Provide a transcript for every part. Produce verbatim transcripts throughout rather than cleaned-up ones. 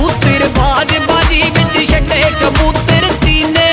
कबूतर बाज बाजी विच छड्डे कबूतर चीने।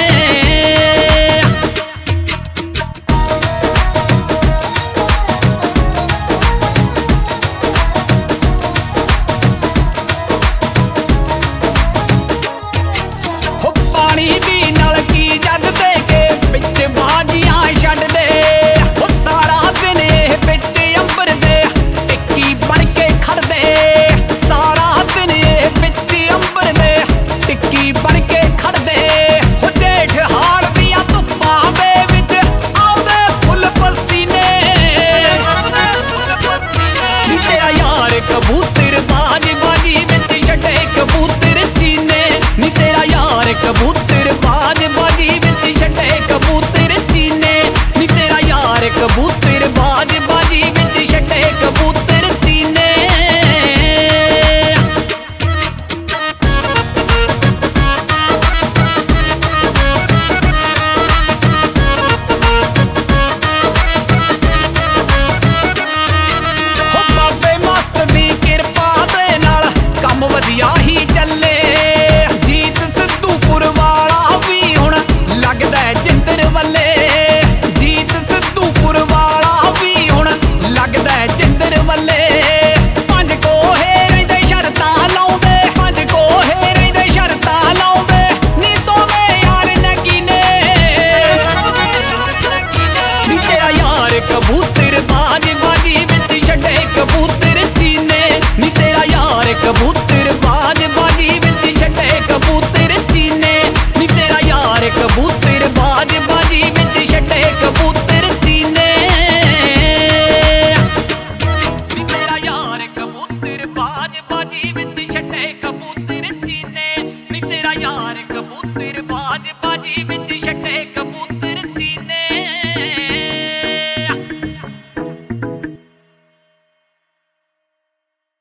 हो पानी दी नलकी जग दे के विच बाजियां छड्ड दे। हो सारा दिन इह विच अंबर दे टिक्की बन के खड़दे। सारा दिन इह विच अंबर दे टिक्की बन के खड़दे। हो जेठ हाड़ दियां धुप्पां दे विच आउंदे फुल पसीने। नी तेरा यार कबूतर बाज बाजी विच छड्डे कबूतर चीने। नी तेरा यार कबूतर बाज बाजी विच छड्डे कबूतर चीने। नी तेरा यार कबूतर बाज बाजी विच छड्डे कबूतर चीने। हो बाबे मस्त दी किरपा दे नाल काम वधिया ही चले। जीत सिद्धूपुर वाला भी हुण लगदा जिंदर वल्ले। जीत सिद्धूपुर वाला भी हुण लगदा जिंदर वल्ले। पंज कोहे रहिंदे शर्तां लाउंदे। पंज कोहे रहिंदे शर्तां लाउंदे। नी तोवे यार नगीने। नी तेरा यार कबूतर बाज बाजी विच छड्डे कबूतर चीने। नी तेरा यार कबूतर बाज बाजी विच छड्डे कबूतर चीने। नी तेरा यार कबूतर बाज बाजी विच छड्डे कबूतर चीने। नी तेरा यार कबूतर बाज बाजी